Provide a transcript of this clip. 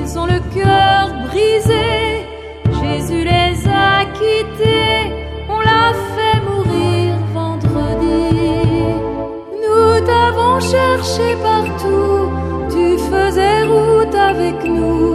ils ont le cœur brisé. Jésus les a quittés, on l'a fait mourir vendredi. Nous t'avons cherché partout, tu faisais route avec nous.